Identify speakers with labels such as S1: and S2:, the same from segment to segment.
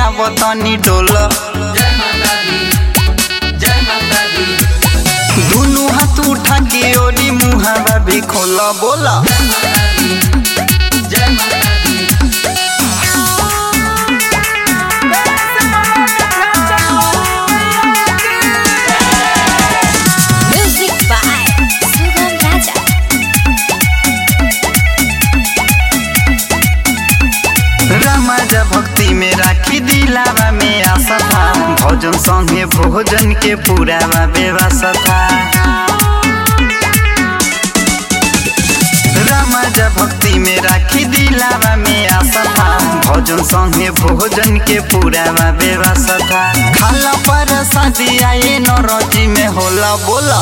S1: आव तनी डोल दुनु हाथ उठा के ओरी मुहावा भी खोल बोला रामाजा भक्ति में राखी दिलावा में आशा था भोजन संगे भोजन के पूरा व्यवस्था था रामाजा भक्ति में राखी दिलावा में आशा था भोजन संगे भोजन के पूरा व्यवस्था था खाला पर शादी आए नौरोजी में होला बोला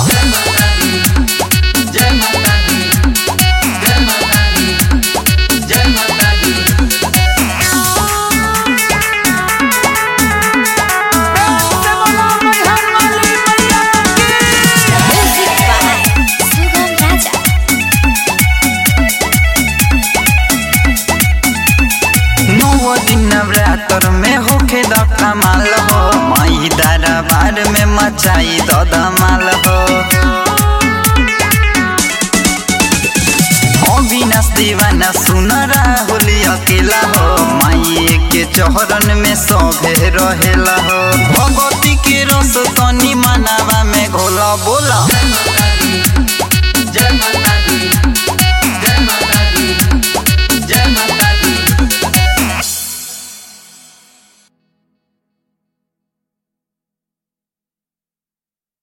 S1: नवरात्र में होखे धमाल हो माई दरबार में मचाई धमाल हो अविनाश दीवाना सुन राहुल अकेला हो माई के चौहरन में सभे रहेला हो भगवती के रस तनी मनावा